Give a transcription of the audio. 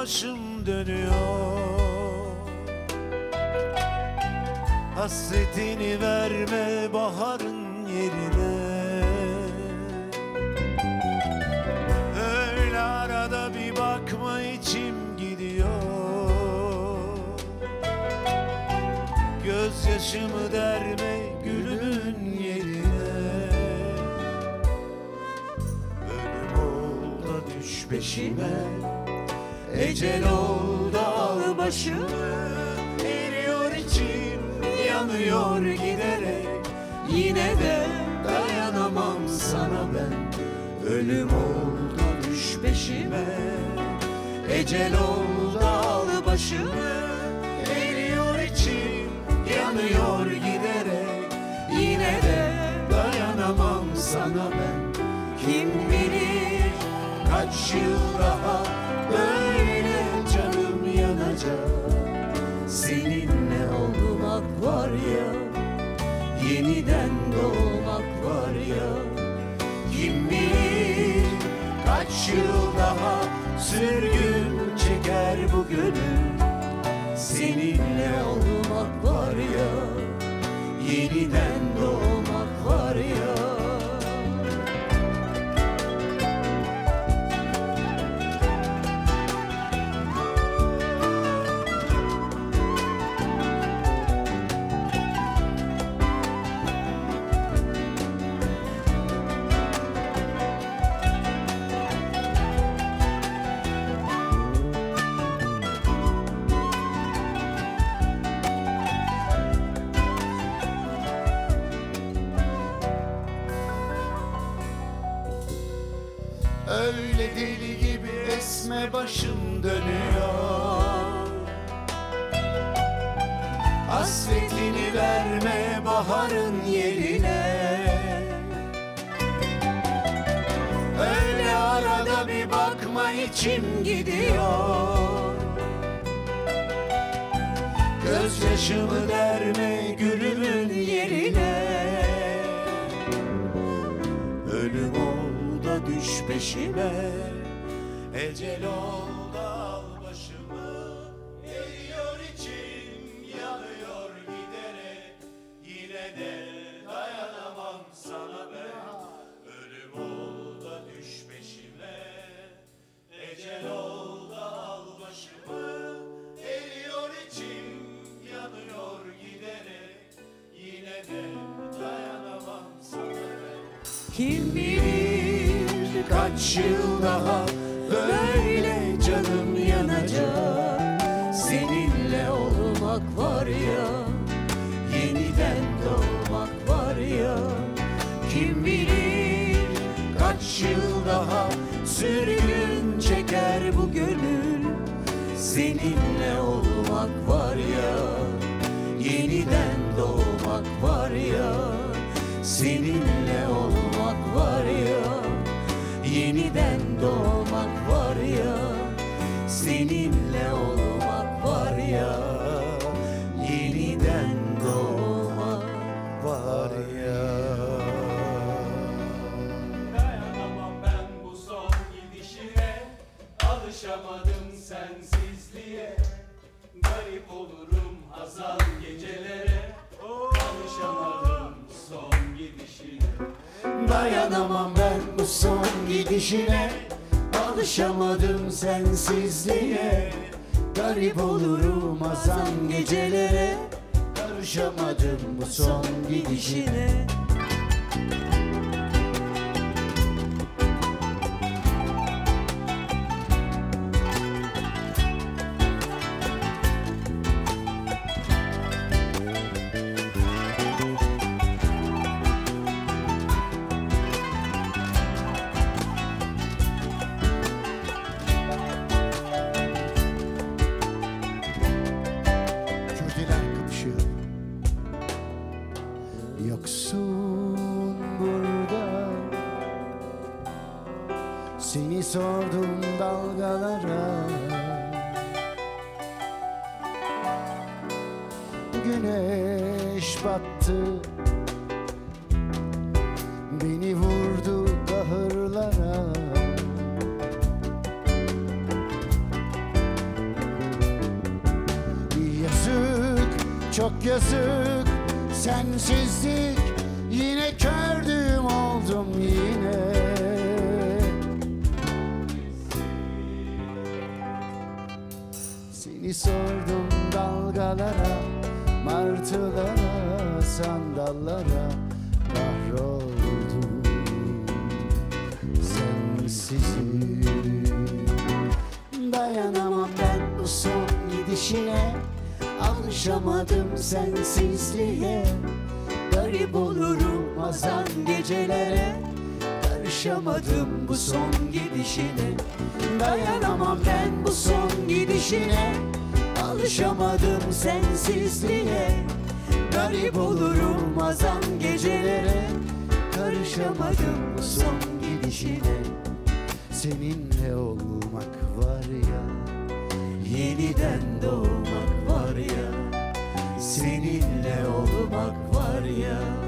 başım dönüyor. Hasretini verme baharın yerine. Öyle arada bir bakma içim gidiyor. Gözyaşımı derme gülümün yerine. Ölüm ol da düş peşime, ecel ol da al başımı. Eriyor içim, yanıyor giderek, yine de dayanamam sana ben. Ölüm ol da düş peşime, ecel ol da al başımı. Eriyor içim, yanıyor giderek, yine de dayanamam sana ben. Kim bilir kaç yıl daha böyle canım yanacak. Seninle olmak var ya, yeniden doğmak var ya. Kim bilir kaç yıl daha sürgün çeker bu gönül. Seninle olmak var ya, yeniden doğmak var ya. Öyle deli gibi esme başım dönüyor. Hasretini verme baharın yerine. Öyle arada bir bakma içim gidiyor. Gözyaşımı derme gülümün yerine. Ölüm ol da düş peşime, ecel ol da al başımı. Eriyor içim, yanıyor giderek, yine de dayanamam sana ben. Ölüm ol da düş peşime, ecel ol da al başımı. Eriyor içim, yanıyor giderek, yine de dayanamam sana ben. Kim bilir kaç yıl daha böyle canım yanacak. Seninle olmak var ya, yeniden doğmak var ya. Kim bilir kaç yıl daha sürgün çeker bu gönül. Seninle olmak var ya, yeniden doğmak var ya. Seninle olmak var ya, yeniden doğmak var ya. Seninle olmak var ya, yeniden doğmak var ya. Dayanamam ben bu son gidişine, alışamadım sensizliğe. Garip olurum hazan gecelere, alışamadım son gidişine. Dayanamam ben bu son gidişine, alışamadım sensizliğe. Garip olurum azan gecelere, karışamadım bu son gidişine. Yoksun burada, seni sordum dalgalara. Güneş battı, beni vurdu kahırlara. çok yazık sensizlik, yine kördüm oldum yine. Seni sordum dalgalara, martılara, sandallara, kahroldum sensizim. Dayanamam ben bu son gidişine, alışamadım sensizliğe. Garip olurum azan gecelere, karışamadım bu son gidişine. Dayanamam ben bu son gidişine, alışamadım sensizliğe. Garip olurum azan gecelere, karışamadım bu son gidişine. Seninle olmak var ya, yeniden doğmak var ya, seninle olmak var ya.